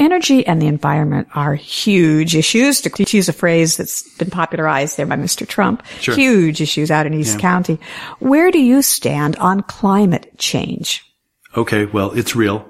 energy and the environment are huge issues, to use a phrase that's been popularized there by Mr. Trump. Sure. Huge issues out in East County. Where do you stand on climate change? Okay, well, it's real,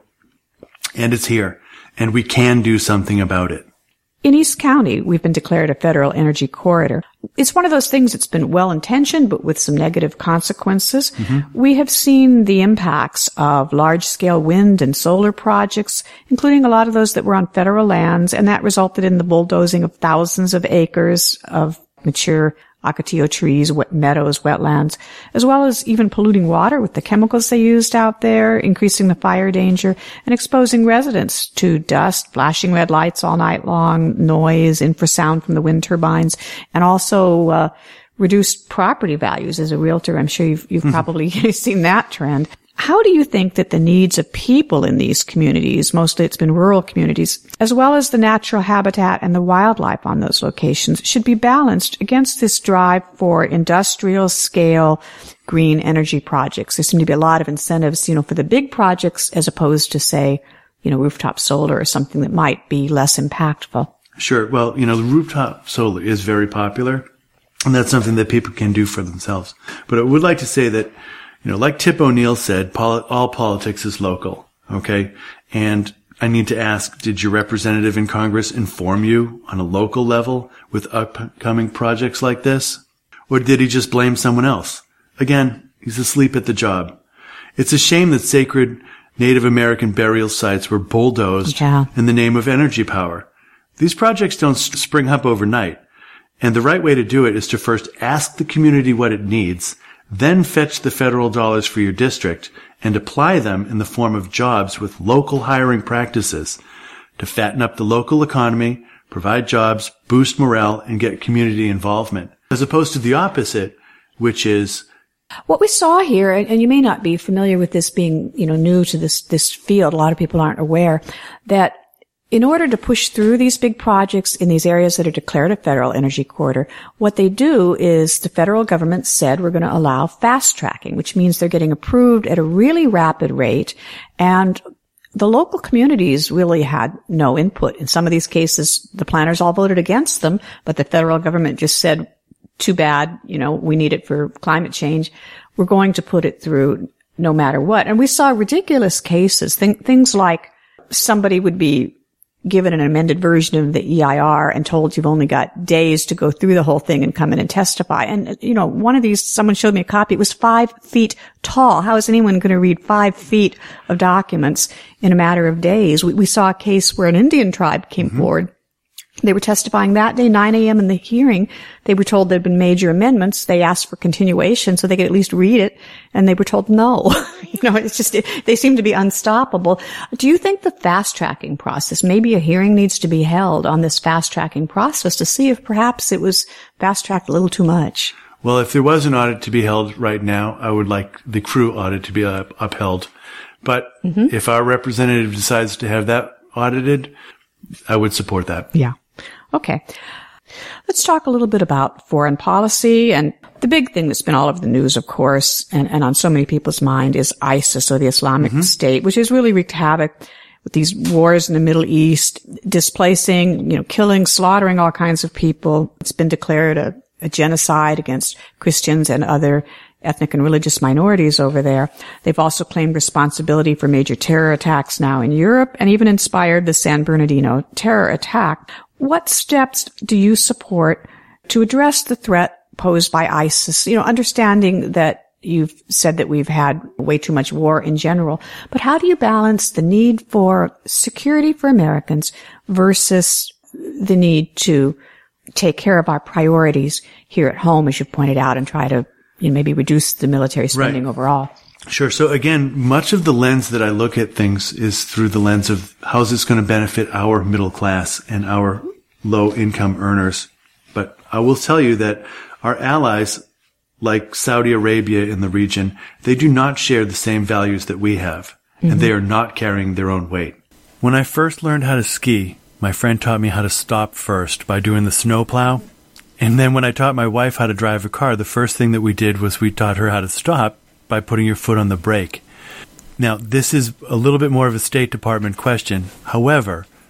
and it's here, and we can do something about it. In East County, we've been declared a federal energy corridor. It's one of those things that's been well-intentioned, but with some negative consequences. Mm-hmm. We have seen the impacts of large-scale wind and solar projects, including a lot of those that were on federal lands, and that resulted in the bulldozing of thousands of acres of mature ocotillo trees, meadows, wetlands, as well as even polluting water with the chemicals they used out there, increasing the fire danger, and exposing residents to dust, flashing red lights all night long, noise, infrasound from the wind turbines, and also reduced property values. As a realtor, I'm sure you've probably seen that trend. How do you think that the needs of people in these communities, mostly it's been rural communities, as well as the natural habitat and the wildlife on those locations, should be balanced against this drive for industrial scale green energy projects? There seem to be a lot of incentives, for the big projects as opposed to, say, rooftop solar or something that might be less impactful. Sure. Well, the rooftop solar is very popular, and that's something that people can do for themselves. But I would like to say that like Tip O'Neill said, all politics is local, okay? And I need to ask, did your representative in Congress inform you on a local level with upcoming projects like this? Or did he just blame someone else? Again, he's asleep at the job. It's a shame that sacred Native American burial sites were bulldozed in the name of energy power. These projects don't spring up overnight. And the right way to do it is to first ask the community what it needs, then fetch the federal dollars for your district and apply them in the form of jobs with local hiring practices to fatten up the local economy, provide jobs, boost morale, and get community involvement, as opposed to the opposite, which is what we saw here. And you may not be familiar with this being, new to this field. A lot of people aren't aware that in order to push through these big projects in these areas that are declared a federal energy corridor, what they do is the federal government said we're going to allow fast tracking, which means they're getting approved at a really rapid rate. And the local communities really had no input. In some of these cases, the planners all voted against them, but the federal government just said, too bad, we need it for climate change. We're going to put it through no matter what. And we saw ridiculous cases, things like somebody would be given an amended version of the EIR and told you've only got days to go through the whole thing and come in and testify. And, one of these, someone showed me a copy. It was 5 feet tall. How is anyone going to read 5 feet of documents in a matter of days? We saw a case where an Indian tribe came forward. They were testifying that day, 9 a.m. in the hearing. They were told there had been major amendments. They asked for continuation so they could at least read it, and they were told no. It's just, they seem to be unstoppable. Do you think the fast-tracking process, maybe a hearing needs to be held on this fast-tracking process to see if perhaps it was fast-tracked a little too much? Well, if there was an audit to be held right now, I would like the Crew audit to be upheld. But if our representative decides to have that audited, I would support that. Yeah. Okay. Let's talk a little bit about foreign policy. And the big thing that's been all over the news, of course, and on so many people's mind is ISIS, or the Islamic State, which has really wreaked havoc with these wars in the Middle East, displacing, killing, slaughtering all kinds of people. It's been declared a genocide against Christians and other ethnic and religious minorities over there. They've also claimed responsibility for major terror attacks now in Europe and even inspired the San Bernardino terror attack. What steps do you support to address the threat posed by ISIS? Understanding that you've said that we've had way too much war in general, but how do you balance the need for security for Americans versus the need to take care of our priorities here at home, as you've pointed out, and try to maybe reduce the military spending overall? Sure. So again, much of the lens that I look at things is through the lens of how is this going to benefit our middle class and our low income earners. But I will tell you that our allies, like Saudi Arabia in the region, they do not share the same values that we have, and they are not carrying their own weight. When I first learned how to ski, my friend taught me how to stop first by doing the snowplow. And then when I taught my wife how to drive a car, the first thing that we did was we taught her how to stop by putting your foot on the brake. Now, this is a little bit more of a State Department question. However,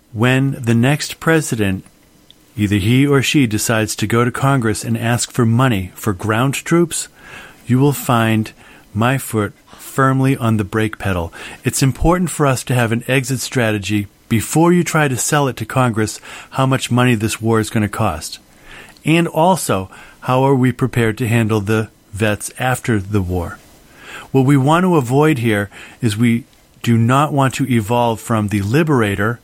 when the next president, either he or she, decides to go to Congress and ask for money for ground troops, you will find my foot firmly on the brake pedal. It's important for us to have an exit strategy before you try to sell it to Congress how much money this war is going to cost. And also, how are we prepared to handle the vets after the war? What we want to avoid here is we do not want to evolve from the liberator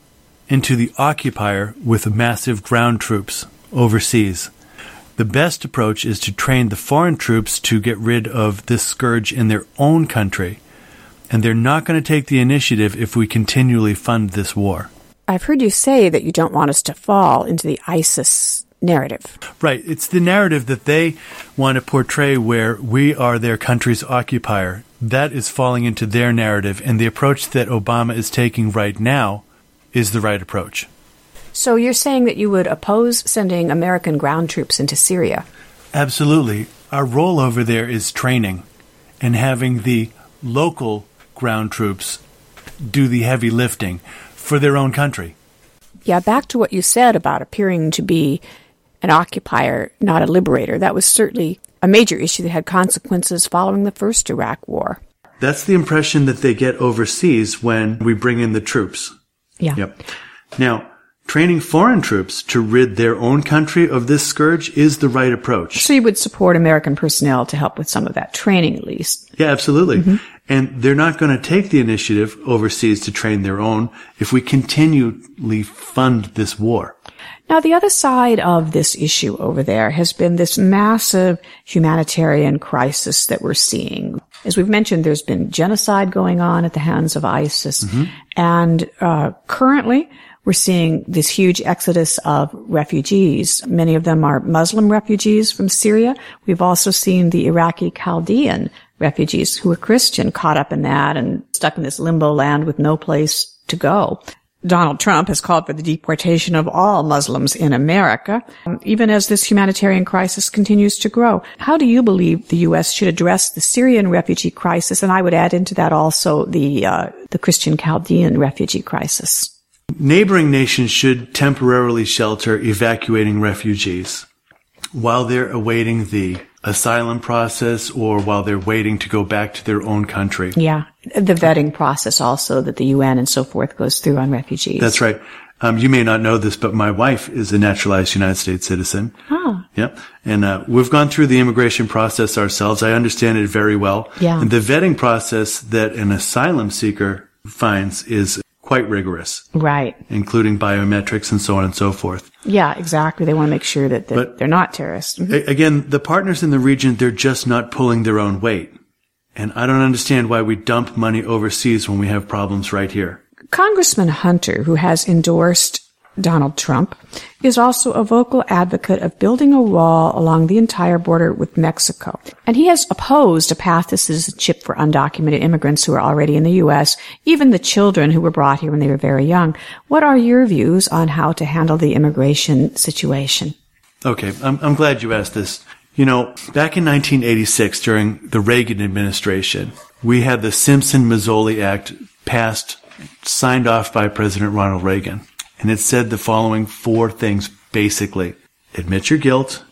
into the occupier with massive ground troops overseas. The best approach is to train the foreign troops to get rid of this scourge in their own country. And they're not going to take the initiative if we continually fund this war. I've heard you say that you don't want us to fall into the ISIS narrative. Right. It's the narrative that they want to portray where we are their country's occupier. That is falling into their narrative, and the approach that Obama is taking right now is the right approach. So you're saying that you would oppose sending American ground troops into Syria? Absolutely. Our role over there is training and having the local ground troops do the heavy lifting for their own country. Yeah, back to what you said about appearing to be an occupier, not a liberator. That was certainly a major issue that had consequences following the first Iraq War. That's the impression that they get overseas when we bring in the troops. Yeah. Yep. Now, training foreign troops to rid their own country of this scourge is the right approach. So you would support American personnel to help with some of that training, at least? Yeah, absolutely. Mm-hmm. And they're not going to take the initiative overseas to train their own if we continually fund this war. Now, the other side of this issue over there has been this massive humanitarian crisis that we're seeing. As we've mentioned, there's been genocide going on at the hands of ISIS. Mm-hmm. And currently, we're seeing this huge exodus of refugees. Many of them are Muslim refugees from Syria. We've also seen the Iraqi Chaldean refugees who are Christian caught up in that and stuck in this limbo land with no place to go. Donald Trump has called for the deportation of all Muslims in America, even as this humanitarian crisis continues to grow. How do you believe the U.S. should address the Syrian refugee crisis? And I would add into that also the Christian Chaldean refugee crisis. Neighboring nations should temporarily shelter evacuating refugees while they're awaiting the asylum process or while they're waiting to go back to their own country. Yeah. The vetting process also that the UN and so forth goes through on refugees. That's right. You may not know this, but my wife is a naturalized United States citizen. Oh. Yep. And we've gone through the immigration process ourselves. I understand it very well. Yeah. And the vetting process that an asylum seeker finds is quite rigorous. Right. Including biometrics and so on and so forth. Yeah, exactly. They want to make sure that they're not terrorists. Mm-hmm. Again, the partners in the region, they're just not pulling their own weight. And I don't understand why we dump money overseas when we have problems right here. Congressman Hunter, who has endorsed Donald Trump, is also a vocal advocate of building a wall along the entire border with Mexico. And he has opposed a path to citizenship for undocumented immigrants who are already in the U.S., even the children who were brought here when they were very young. What are your views on how to handle the immigration situation? Okay, I'm glad you asked this. You know, back in 1986, during the Reagan administration, we had the Simpson-Mazzoli Act passed, signed off by President Ronald Reagan. And it said the following 4 things, basically. Admit your guilt,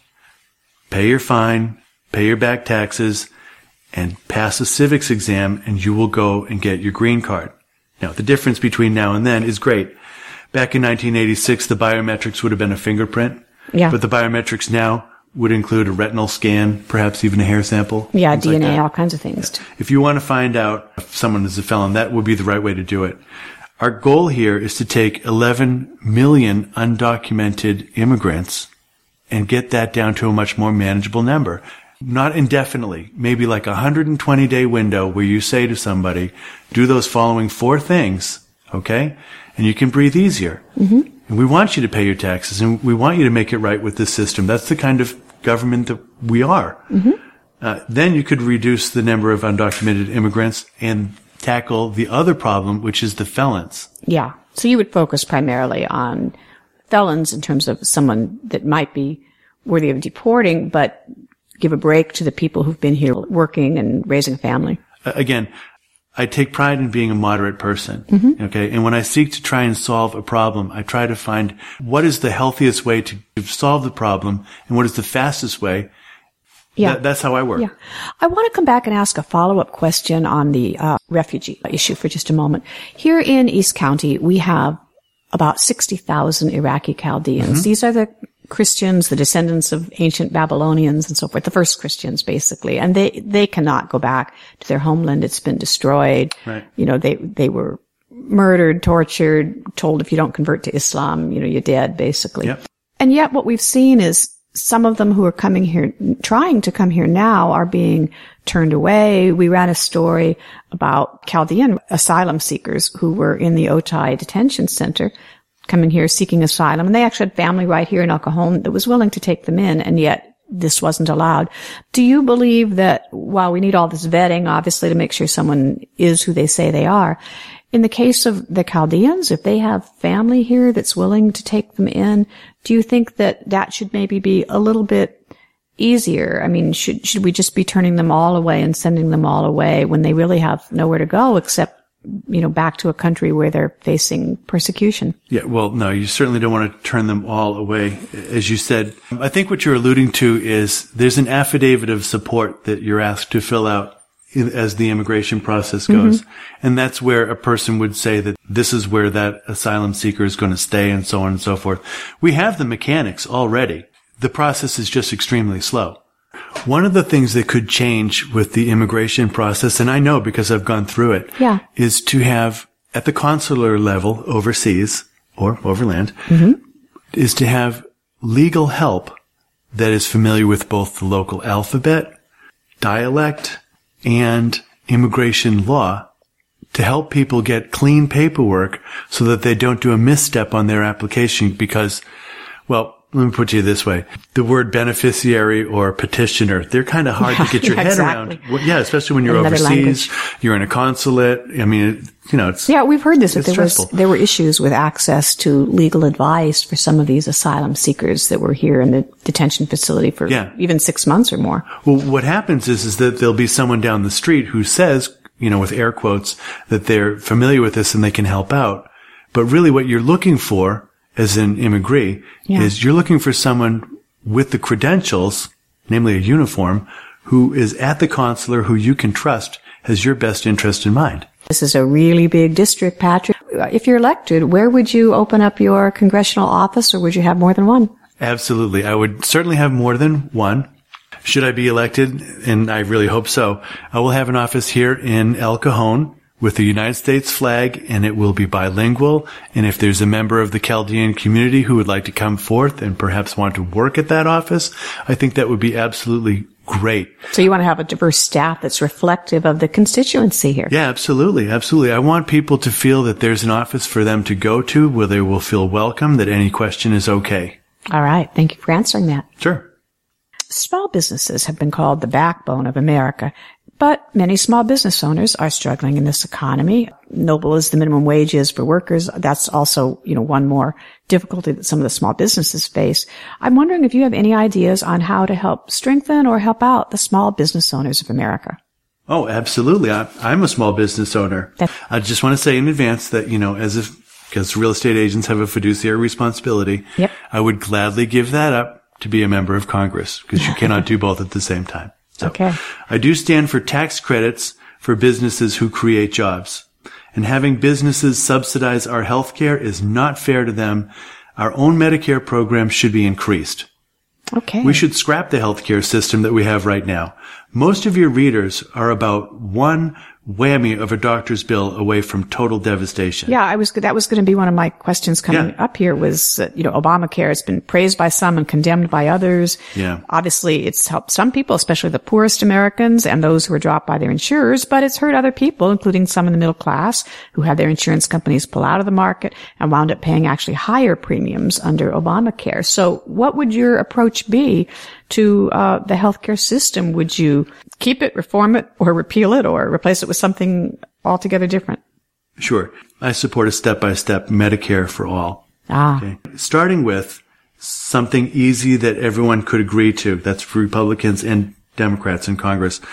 pay your fine, pay your back taxes, and pass a civics exam, and you will go and get your green card. Now, the difference between now and then is great. Back in 1986, the biometrics would have been a fingerprint. Yeah. But the biometrics now would include a retinal scan, perhaps even a hair sample. Yeah, DNA, like all kinds of things. Yeah. If you want to find out if someone is a felon, that would be the right way to do it. Our goal here is to take 11 million undocumented immigrants and get that down to a much more manageable number. Not indefinitely, maybe like a 120-day window where you say to somebody, do those following 4 things, okay? And you can breathe easier. Mm-hmm. And we want you to pay your taxes, and we want you to make it right with this system. That's the kind of government that we are. Mm-hmm. Then you could reduce the number of undocumented immigrants and tackle the other problem, which is the felons. Yeah. So you would focus primarily on felons in terms of someone that might be worthy of deporting, but give a break to the people who've been here working and raising a family. Again, I take pride in being a moderate person. Okay. And when I seek to try and solve a problem, I try to find what is the healthiest way to solve the problem and what is the fastest way. Yeah. That's how I work. Yeah. I want to come back and ask a follow-up question on the refugee issue for just a moment. Here in East County, we have about 60,000 Iraqi Chaldeans. These are the Christians, the descendants of ancient Babylonians and so forth, the first Christians, basically. And they cannot go back to their homeland. It's been destroyed. Right. You know, they were murdered, tortured, told if you don't convert to Islam, you know, you're dead, basically. Yep. And yet what we've seen is some of them who are coming here, trying to come here now, are being turned away. We ran a story about Chaldean asylum seekers who were in the Otay detention center coming here seeking asylum. And they actually had family right here in El Cajon that was willing to take them in, and yet this wasn't allowed. Do you believe that while we need all this vetting, obviously, to make sure someone is who they say they are, in the case of the Chaldeans, if they have family here that's willing to take them in, do you think that that should maybe be a little bit easier? I mean, should we just be turning them all away and sending them all away when they really have nowhere to go except, you know, back to a country where they're facing persecution? Yeah, well, no, you certainly don't want to turn them all away. As you said, I think what you're alluding to is there's an affidavit of support that you're asked to fill out as the immigration process goes. And that's where a person would say that this is where that asylum seeker is going to stay and so on and so forth. We have the mechanics already. The process is just extremely slow. One of the things that could change with the immigration process, and I know because I've gone through it, is to have at the consular level overseas or overland, is to have legal help that is familiar with both the local alphabet, dialect, and immigration law to help people get clean paperwork so that they don't do a misstep on their application because, well, let me put it to you this way. The word beneficiary or petitioner, they're kind of hard to get your head around. Well, yeah, especially when you're overseas, you're in a consulate. I mean, you know, it's yeah, we've heard this. That there were issues with access to legal advice for some of these asylum seekers that were here in the detention facility for even 6 months or more. Well, what happens is that there'll be someone down the street who says, you know, with air quotes, that they're familiar with this and they can help out. But really what you're looking for as an immigree is you're looking for someone with the credentials, namely a uniform, who is at the consular, who you can trust has your best interest in mind. This is a really big district, Patrick. If you're elected, where would you open up your congressional office, or would you have more than one? Absolutely. I would certainly have more than one. Should I be elected, and I really hope so, I will have an office here in El Cajon with the United States flag, and it will be bilingual. And if there's a member of the Chaldean community who would like to come forth and perhaps want to work at that office, I think that would be absolutely great. So you want to have a diverse staff that's reflective of the constituency here? Yeah, absolutely. Absolutely. I want people to feel that there's an office for them to go to where they will feel welcome, that any question is okay. All right. Thank you for answering that. Sure. Small businesses have been called the backbone of America, but many small business owners are struggling in this economy. Noble as the minimum wage is for workers, that's also, you know, one more difficulty that some of the small businesses face. I'm wondering if you have any ideas on how to help strengthen or help out the small business owners of America. Oh, absolutely. I'm a small business owner. I just want to say in advance that, you know, because real estate agents have a fiduciary responsibility, I would gladly give that up to be a member of Congress, because you cannot do both at the same time. So, I do stand for tax credits for businesses who create jobs. And having businesses subsidize our health care is not fair to them. Our own Medicare program should be increased. We should scrap the healthcare system that we have right now. Most of your readers are about one whammy of a doctor's bill away from total devastation. Yeah, that was going to be one of my questions coming up here was, you know, Obamacare has been praised by some and condemned by others. Obviously, it's helped some people, especially the poorest Americans and those who are dropped by their insurers, but it's hurt other people, including some in the middle class who had their insurance companies pull out of the market and wound up paying actually higher premiums under Obamacare. So what would your approach be to the healthcare system? Would you keep it, reform it, or repeal it, or replace it with something altogether different? Sure. I support a step-by-step Medicare for all. Okay. Starting with something easy that everyone could agree to. That's for Republicans and Democrats in Congress.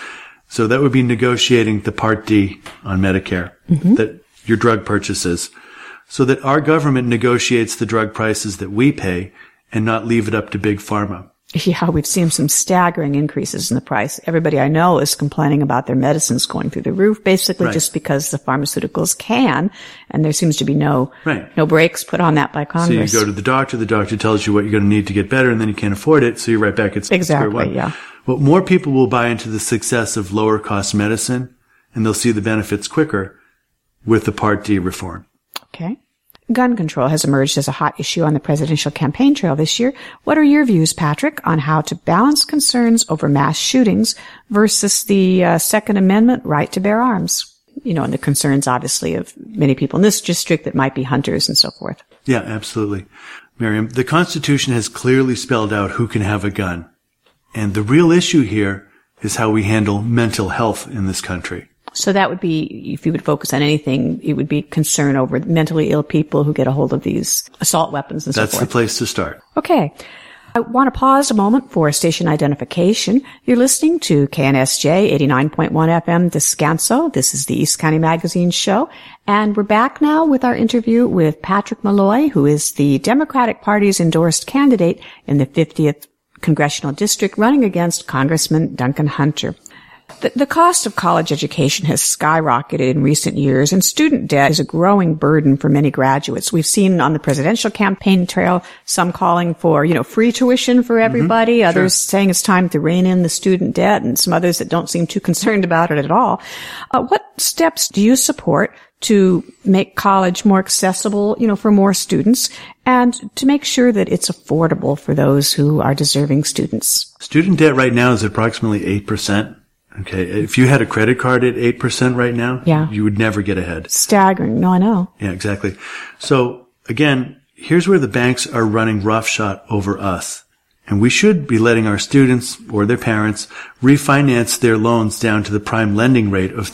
So that would be negotiating the Part D on Medicare, that your drug purchases, so that our government negotiates the drug prices that we pay and not leave it up to big pharma. Yeah, we've seen some staggering increases in the price. Everybody I know is complaining about their medicines going through the roof, basically just because the pharmaceuticals can, and there seems to be no brakes put on that by Congress. So you go to the doctor tells you what you're going to need to get better, and then you can't afford it, so you're right back at square one. Yeah. Well, more people will buy into the success of lower cost medicine, and they'll see the benefits quicker with the Part D reform. Okay. Gun control has emerged as a hot issue on the presidential campaign trail this year. What are your views, Patrick, on how to balance concerns over mass shootings versus the Second Amendment right to bear arms? You know, and the concerns, obviously, of many people in this district that might be hunters and so forth. Yeah, absolutely. Miriam, the Constitution has clearly spelled out who can have a gun. And the real issue here is how we handle mental health in this country. So that would be, if you would focus on anything, it would be concern over mentally ill people who get a hold of these assault weapons and so forth. That's the place to start. Okay. I want to pause a moment for station identification. You're listening to KNSJ 89.1 FM Descanso. This is the East County Magazine show. And we're back now with our interview with Patrick Malloy, who is the Democratic Party's endorsed candidate in the 50th Congressional District running against Congressman Duncan Hunter. The cost of college education has skyrocketed in recent years, and student debt is a growing burden for many graduates. We've seen on the presidential campaign trail some calling for, free tuition for everybody, others saying it's time to rein in the student debt, and some others that don't seem too concerned about it at all. What steps do you support to make college more accessible, for more students, and to make sure that it's affordable for those who are deserving students? Student debt right now is approximately 8%. Okay. If you had a credit card at 8% right now, you would never get ahead. Staggering. No, I know. Yeah, exactly. So again, here's where the banks are running roughshod over us. And we should be letting our students or their parents refinance their loans down to the prime lending rate of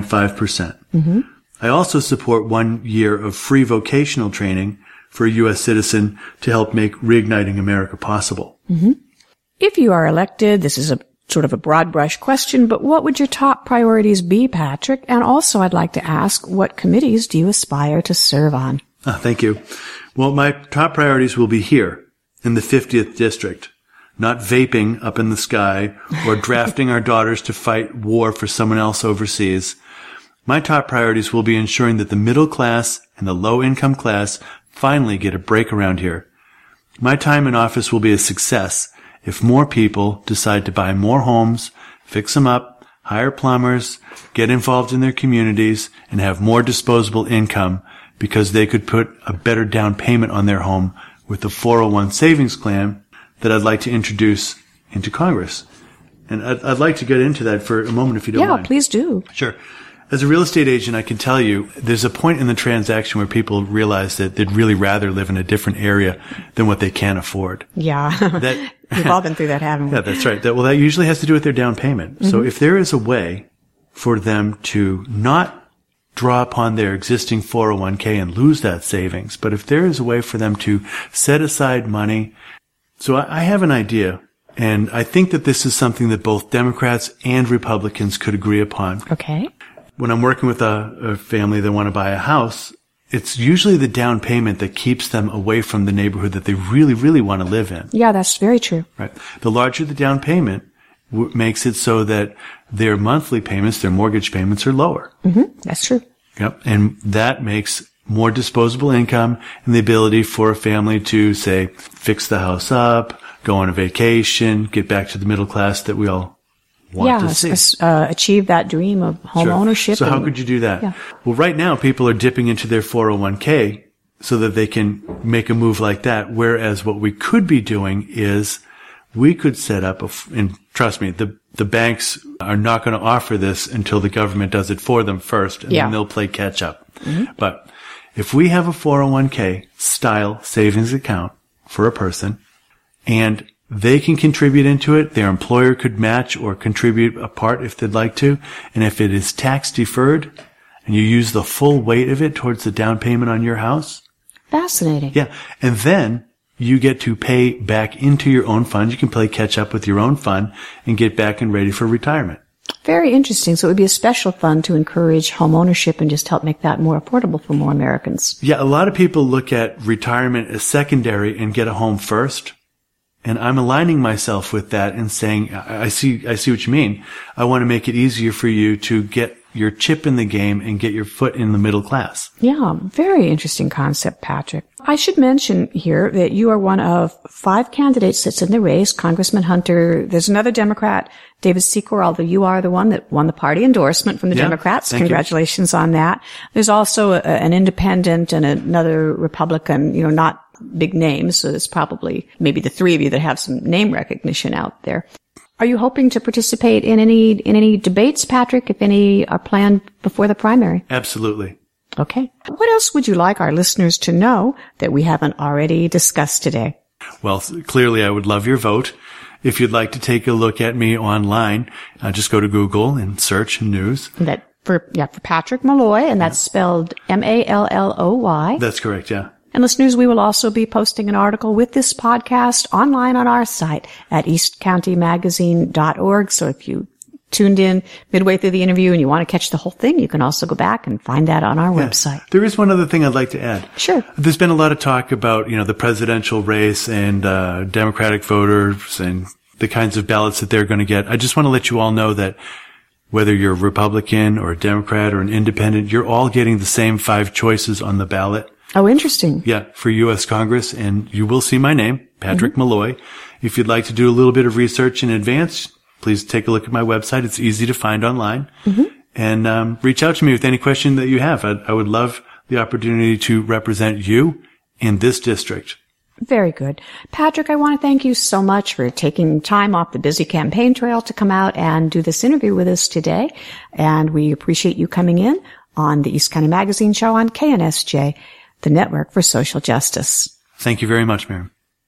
3.5%. I also support 1 year of free vocational training for a U.S. citizen to help make Reigniting America possible. If you are elected, this is a sort of a broad brush question, but what would your top priorities be, Patrick? And also I'd like to ask, what committees do you aspire to serve on? Thank you. Well, my top priorities will be here in the 50th district, not vaping up in the sky or drafting our daughters to fight war for someone else overseas. My top priorities will be ensuring that the middle class and the low income class finally get a break around here. My time in office will be a success if more people decide to buy more homes, fix them up, hire plumbers, get involved in their communities, and have more disposable income because they could put a better down payment on their home with the 401 savings plan that I'd like to introduce into Congress. And I'd like to get into that for a moment if you don't mind. Yeah, please do. Sure. As a real estate agent, I can tell you there's a point in the transaction where people realize that they'd really rather live in a different area than what they can afford. Yeah. We've all been through that, haven't we? Yeah, that's right. That usually has to do with their down payment. So if there is a way for them to not draw upon their existing 401k and lose that savings, but if there is a way for them to set aside money. So I have an idea, and I think that this is something that both Democrats and Republicans could agree upon. Okay. When I'm working with a family that want to buy a house, it's usually the down payment that keeps them away from the neighborhood that they really, really want to live in. Yeah, that's very true. Right. The larger the down payment makes it so that their monthly payments, their mortgage payments are lower. That's true. Yep. And that makes more disposable income and the ability for a family to, say, fix the house up, go on a vacation, get back to the middle class that we all want to see. Achieve that dream of home ownership. So how could you do that? Yeah. Well, right now people are dipping into their 401k so that they can make a move like that. Whereas what we could be doing is we could set up and trust me, the banks are not going to offer this until the government does it for them first, and then they'll play catch up. But if we have a 401k style savings account for a person and they can contribute into it, their employer could match or contribute a part if they'd like to, and if it is tax deferred and you use the full weight of it towards the down payment on your house. Fascinating. Yeah. And then you get to pay back into your own fund. You can play catch up with your own fund and get back and ready for retirement. Very interesting. So it would be a special fund to encourage home ownership and just help make that more affordable for more Americans. Yeah, a lot of people look at retirement as secondary and get a home first. And I'm aligning myself with that and saying, I see what you mean. I want to make it easier for you to get your chip in the game and get your foot in the middle class. Yeah, very interesting concept, Patrick. I should mention here that you are one of 5 candidates that's in the race. Congressman Hunter, there's another Democrat, David Secor, although you are the one that won the party endorsement from the Democrats. Congratulations on that. There's also an independent and another Republican, not big names, so there's probably maybe the 3 of you that have some name recognition out there. Are you hoping to participate in any debates, Patrick, if any are planned before the primary? Absolutely. Okay. What else would you like our listeners to know that we haven't already discussed today? Well, clearly I would love your vote. If you'd like to take a look at me online, just go to Google and search news. For Patrick Malloy, and that's spelled Malloy. That's correct, yeah. And listeners, we will also be posting an article with this podcast online on our site at eastcountymagazine.org. So if you tuned in midway through the interview and you want to catch the whole thing, you can also go back and find that on our website. There is one other thing I'd like to add. Sure. There's been a lot of talk about, the presidential race and Democratic voters and the kinds of ballots that they're going to get. I just want to let you all know that whether you're a Republican or a Democrat or an independent, you're all getting the same 5 choices on the ballot. Oh, interesting. Yeah, for U.S. Congress, and you will see my name, Patrick Malloy. If you'd like to do a little bit of research in advance, please take a look at my website. It's easy to find online. And reach out to me with any question that you have. I would love the opportunity to represent you in this district. Very good. Patrick, I want to thank you so much for taking time off the busy campaign trail to come out and do this interview with us today. And we appreciate you coming in on the East County Magazine show on KNSJ, the Network for Social Justice. Thank you very much, Miriam.